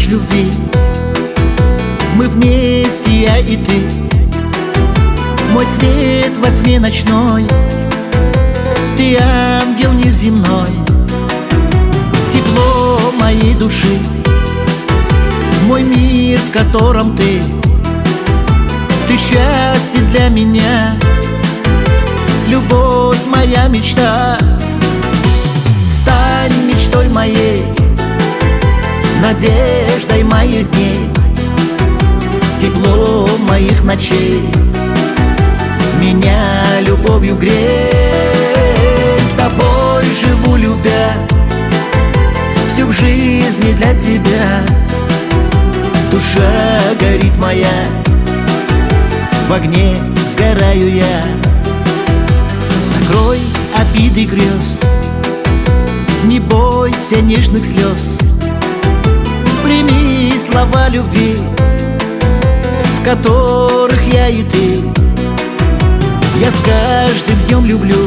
ночь любви. Мы вместе, я и ты, мой свет во тьме ночной. Ты ангел неземной, тепло моей души, мой мир, в котором ты. Ты счастье для меня, любовь моя мечта. Стань мечтой моей, надеждой моих дней, тепло моих ночей, меня любовью греет. Тобой живу, любя, всю в жизни для тебя. Душа горит моя, в огне сгораю я. Закрой обиды грез, не бойся нежных слез. Прими слова любви, в которых я и ты. Я с каждым днем люблю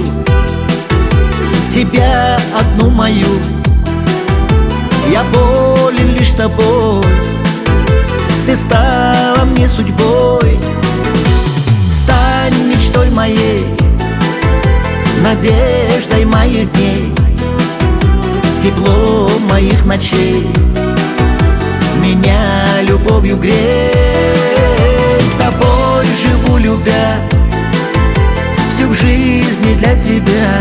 тебя одну мою. Я болен лишь тобой, ты стала мне судьбой. Стань мечтой моей, надеждой моих дней, тепло моих ночей, меня любовью греет. Тобой живу, любя, всю в жизни для тебя.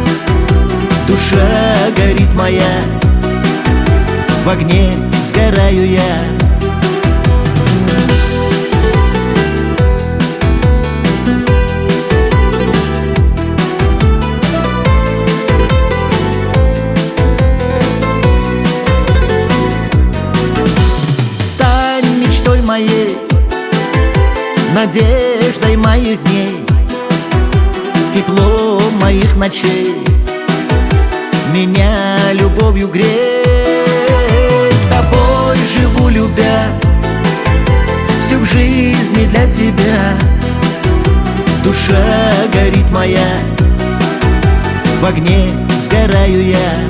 Душа горит моя, в огне сгораю я. Моей, надеждой моих дней, тепло моих ночей, меня любовью греет. Тобой живу, любя, всю в жизни для тебя. Душа горит моя, в огне сгораю я.